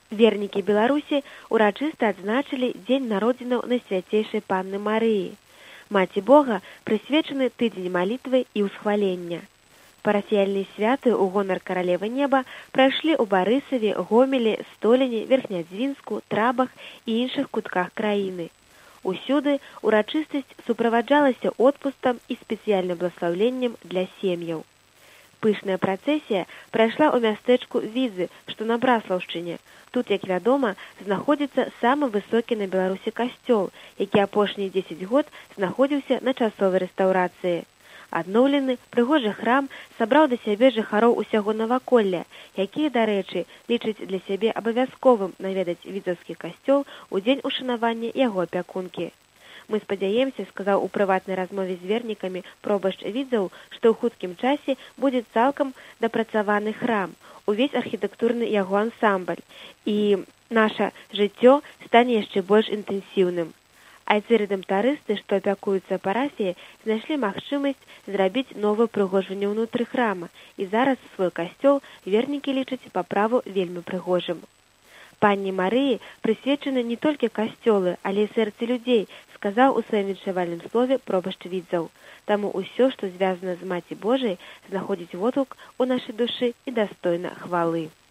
Вернікі Беларусі урачыста адзначылі дзень народзінаў Найсвяцейшай Панны Марыі. Маці Бога прысвечаны тыдзень малітвы і ўсхвалення. Парафіяльныя святы ў гонар каралевы неба прайшлі ў Барысаве, Гомелі, Століні, Верхнядзвінску, Трабах і іншых кутках краіны. Усюды урачыстасць суправаджалася отпускам і спецыяльным бласлаўленнем для сем'яў. Пышная працэсія прайшла ў мястэчку Візы, што на Браслаўшчыне. Тут, як вядома, знаходзіцца самы высокі на Беларусі касцёл, які апошнія 10 год знаходзіўся на часовай рэстаўрацыі. Адноўлены прыгожы храм сабраў да сябе жыхароў усяго наваколля, якія, дарэчы, лічаць для сябе абавязковым наведаць візаўскі касцёл у дзень ушанавання яго апякункі. Мы спадзяемся, сказаў у прыватнай размове з вернікамі пробашч Відзаў, што ў хуткім часе будзе цалкам дапрацаваны храм, увесь архітэктурны яго ансамбль, і наша жыццё стане яшчэ больш інтэнсіўным. Айцы-рэдэмтарысты, што апякуюцца парафіяй, знайшлі магчымасць зрабіць новае прыгожванне ўнутры храма, і зараз свой касцёл вернікі лічаць па праву вельмі прыгожым. Панне Марыі прысвечаны не толькі касцёлы, але і сэрцы людзей, сказаў у сваім віншавальным слове пробашч Відзаў. Таму ўсё, што звязана з Маці Божай, знаходзіць водгук у нашай душы і дастойна хвалы.